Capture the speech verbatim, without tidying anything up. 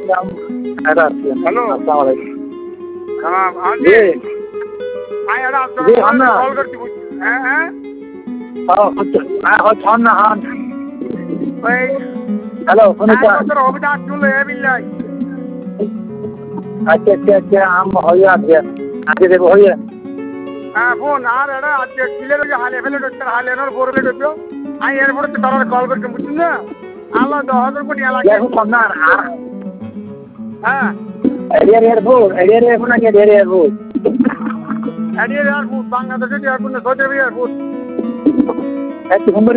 hello हाँ हाँ जी हाँ यार आप जी, हम ना- कॉल करती हैं हैं भाई হ্যালো শুনেছেন তোর অভিযোগ চুল এ বিল্লাই আচ্ছা আচ্ছা আচ্ছা আম হয়ে আছে আজকে দেবো হয়ে হ্যাঁ ফোন আর এটা আজকে কিলের ওই হালে ফেলে ডক্টর হালে এনার বোরলে ডক্টর আমি এরপরে তো তারা কল করতে বুঝছেন না আল্লাহ দশ হাজার কোটি এলাকা এখন না হ্যাঁ এরিয়ার এয়ারপোর্ট এরিয়ার এয়ারপোর্ট নাকি এরিয়ার এয়ারপোর্ট এয়ারপোর্ট বাংলাদেশের এয়ারপোর্ট না সৌদি আরবের এয়ারপোর্ট একটু ফোন